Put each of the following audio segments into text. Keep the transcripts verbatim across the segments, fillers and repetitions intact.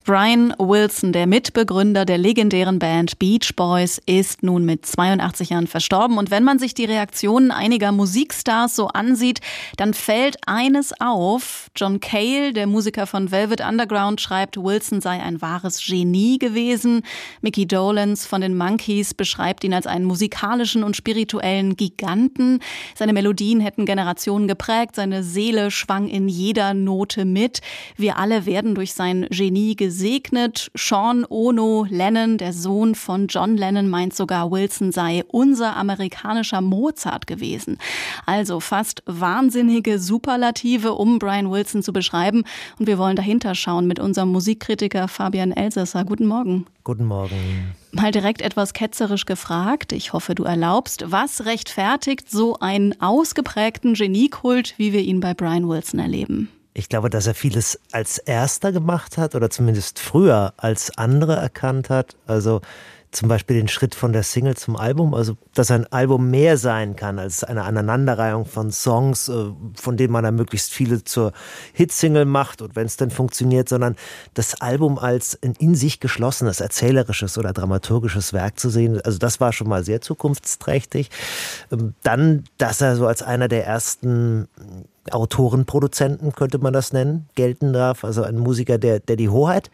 Brian Wilson, der Mitbegründer der legendären Band Beach Boys, ist nun mit zweiundachtzig Jahren verstorben. Und wenn man sich die Reaktionen einiger Musikstars so ansieht, dann fällt eines auf. John Cale, der Musiker von Velvet Underground, schreibt, Wilson sei ein wahres Genie gewesen. Mickey Dolenz von den Monkees beschreibt ihn als einen musikalischen und spirituellen Giganten. Seine Melodien hätten Generationen geprägt, seine Seele schwang in jeder Note mit. Wir alle werden durch sein Genie gesegnet. Sean Ono Lennon, der Sohn von John Lennon, meint sogar, Wilson sei unser amerikanischer Mozart gewesen. Also fast wahnsinnige Superlative, um Brian Wilson zu beschreiben. Und wir wollen dahinter schauen mit unserem Musikkritiker Fabian Elsässer. Guten Morgen. Guten Morgen. Mal direkt etwas ketzerisch gefragt, ich hoffe, du erlaubst, was rechtfertigt so einen ausgeprägten Geniekult, wie wir ihn bei Brian Wilson erleben? Ich glaube, dass er vieles als Erster gemacht hat oder zumindest früher als andere erkannt hat. Also zum Beispiel den Schritt von der Single zum Album, also dass ein Album mehr sein kann als eine Aneinanderreihung von Songs, von denen man dann möglichst viele zur Hitsingle macht und wenn es dann funktioniert, sondern das Album als ein in sich geschlossenes, erzählerisches oder dramaturgisches Werk zu sehen. Also das war schon mal sehr zukunftsträchtig. Dann, dass er so als einer der ersten Autoren, Produzenten, könnte man das nennen, gelten darf. Also ein Musiker, der, der die Hoheit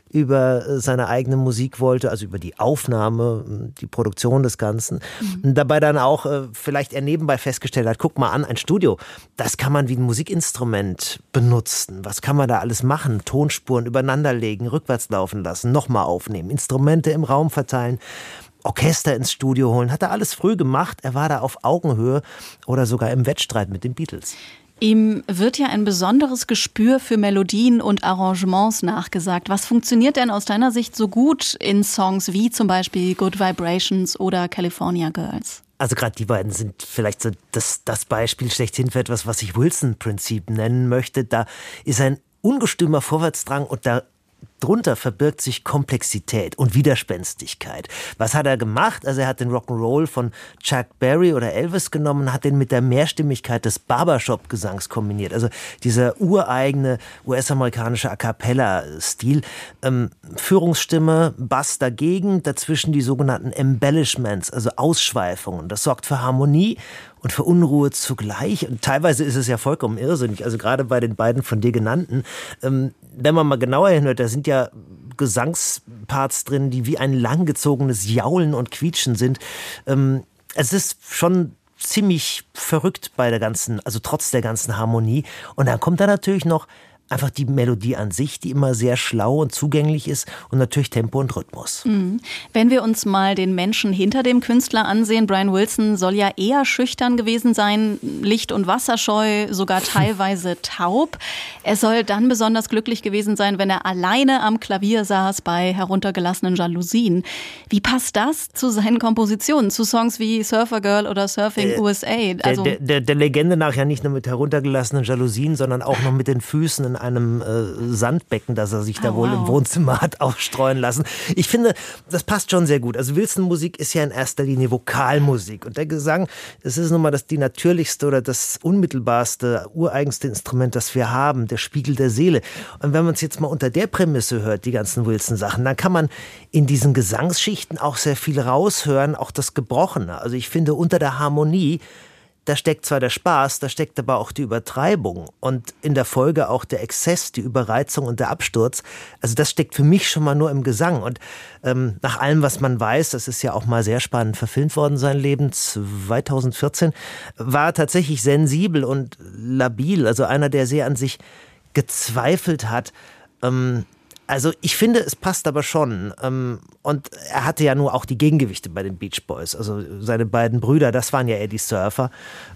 über seine eigene Musik wollte, also über die Aufnahme, die Produktion des Ganzen. Mhm. Und dabei dann auch äh, vielleicht er nebenbei festgestellt hat, guck mal an, ein Studio, das kann man wie ein Musikinstrument benutzen. Was kann man da alles machen? Tonspuren übereinanderlegen, rückwärts laufen lassen, nochmal aufnehmen, Instrumente im Raum verteilen. Orchester ins Studio holen, hat er alles früh gemacht. Er war da auf Augenhöhe oder sogar im Wettstreit mit den Beatles. Ihm wird ja ein besonderes Gespür für Melodien und Arrangements nachgesagt. Was funktioniert denn aus deiner Sicht so gut in Songs wie zum Beispiel Good Vibrations oder California Girls? Also gerade die beiden sind vielleicht so das, das Beispiel schlechthin für etwas, was ich Wilson-Prinzip nennen möchte. Da ist ein ungestümer Vorwärtsdrang und da drunter verbirgt sich Komplexität und Widerspenstigkeit. Was hat er gemacht? Also er hat den Rock'n'Roll von Chuck Berry oder Elvis genommen, hat den mit der Mehrstimmigkeit des Barbershop-Gesangs kombiniert. Also dieser ureigene U S-amerikanische A-Cappella-Stil. Ähm, Führungsstimme, Bass dagegen, dazwischen die sogenannten Embellishments, also Ausschweifungen. Das sorgt für Harmonie und für Unruhe zugleich. Und teilweise ist es ja vollkommen irrsinnig. Also gerade bei den beiden von dir genannten. Ähm, wenn man mal genauer hinhört, da sind ja Gesangsparts drin, die wie ein langgezogenes Jaulen und Quietschen sind. Ähm, es ist schon ziemlich verrückt bei der ganzen, also trotz der ganzen Harmonie. Und dann kommt da natürlich noch einfach die Melodie an sich, die immer sehr schlau und zugänglich ist und natürlich Tempo und Rhythmus. Mhm. Wenn wir uns mal den Menschen hinter dem Künstler ansehen, Brian Wilson soll ja eher schüchtern gewesen sein, licht- und wasserscheu, sogar teilweise taub. Er soll dann besonders glücklich gewesen sein, wenn er alleine am Klavier saß bei heruntergelassenen Jalousien. Wie passt das zu seinen Kompositionen, zu Songs wie Surfer Girl oder Surfing äh, U S A? Also der, der, der Legende nach ja nicht nur mit heruntergelassenen Jalousien, sondern auch noch mit den Füßen in einem äh, Sandbecken, das er sich da oh, wohl wow. im Wohnzimmer hat aufstreuen lassen. Ich finde, das passt schon sehr gut. Also Wilson-Musik ist ja in erster Linie Vokalmusik. Und der Gesang, es ist nun mal das die natürlichste oder das unmittelbarste, ureigenste Instrument, das wir haben, der Spiegel der Seele. Und wenn man es jetzt mal unter der Prämisse hört, die ganzen Wilson-Sachen, dann kann man in diesen Gesangsschichten auch sehr viel raushören, auch das Gebrochene. Also ich finde, unter der Harmonie, da steckt zwar der Spaß, da steckt aber auch die Übertreibung und in der Folge auch der Exzess, die Überreizung und der Absturz. Also das steckt für mich schon mal nur im Gesang. Und ähm, nach allem, was man weiß, das ist ja auch mal sehr spannend verfilmt worden, sein Leben, zweitausendvierzehn, war er tatsächlich sensibel und labil, also einer, der sehr an sich gezweifelt hat. Ähm, Also ich finde, es passt aber schon. Und er hatte ja nur auch die Gegengewichte bei den Beach Boys. Also seine beiden Brüder, das waren ja eher die Surfer.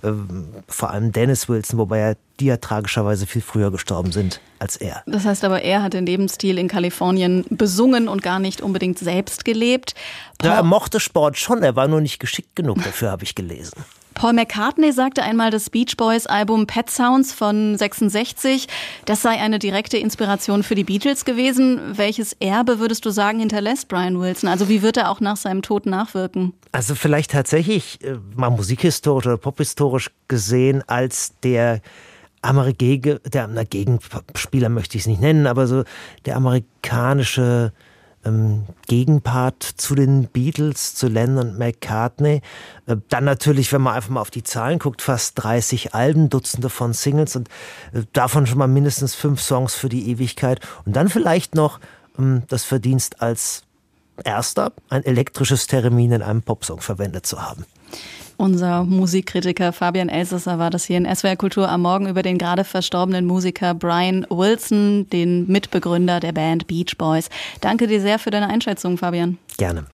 Vor allem Dennis Wilson, wobei er die ja tragischerweise viel früher gestorben sind als er. Das heißt aber, er hat den Lebensstil in Kalifornien besungen und gar nicht unbedingt selbst gelebt. Ja, er mochte Sport schon, er war nur nicht geschickt genug dafür, habe ich gelesen. Paul McCartney sagte einmal, das Beach Boys Album Pet Sounds von sechsundsechzig, das sei eine direkte Inspiration für die Beatles gewesen. Welches Erbe, würdest du sagen, hinterlässt Brian Wilson? Also wie wird er auch nach seinem Tod nachwirken? Also vielleicht tatsächlich, mal musikhistorisch oder pophistorisch gesehen, als der Amerikanische, der na, Gegenspieler möchte ich es nicht nennen, aber so der amerikanische ähm, Gegenpart zu den Beatles, zu Lennon und McCartney. Äh, dann natürlich, wenn man einfach mal auf die Zahlen guckt, fast dreißig Alben, Dutzende von Singles und äh, davon schon mal mindestens fünf Songs für die Ewigkeit. Und dann vielleicht noch ähm, das Verdienst als erster, ein elektrisches Theremin in einem Popsong verwendet zu haben. Unser Musikkritiker Fabian Elsasser war das hier in S W R Kultur am Morgen über den gerade verstorbenen Musiker Brian Wilson, den Mitbegründer der Band Beach Boys. Danke dir sehr für deine Einschätzung, Fabian. Gerne.